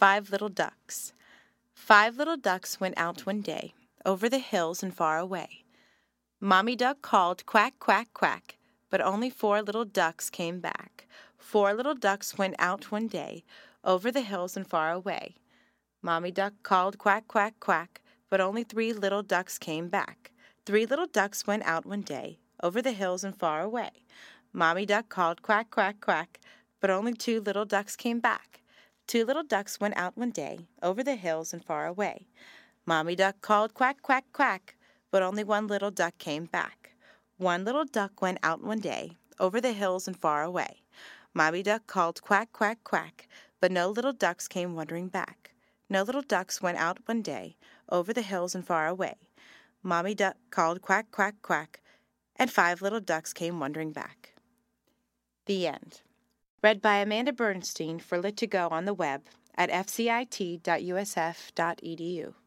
5 Little Ducks. 5 little ducks went out one day, over the hills and far away. Mommy Duck called, "Quack, quack, quack," but only 4 little ducks came back. 4 little ducks went out one day, over the hills and far away. Mommy Duck called, "Quack, quack, quack," but only 3 little ducks came back. 3 little ducks went out one day, over the hills and far away. Mommy Duck called, "Quack, quack, quack," but only 2 little ducks came back. 2 little ducks went out one day, over the hills and far away. Mommy Duck called, "Quack, quack, quack," but only 1 little duck came back. 1 little duck went out one day, over the hills and far away. Mommy Duck called, "Quack, quack, quack," but no little ducks came wandering back. No little ducks went out one day, over the hills and far away. Mommy Duck called, "Quack, quack, quack," and 5 little ducks came wandering back. The end. Read by Amanda Bernstein for Lit2Go on the web at fcit.usf.edu.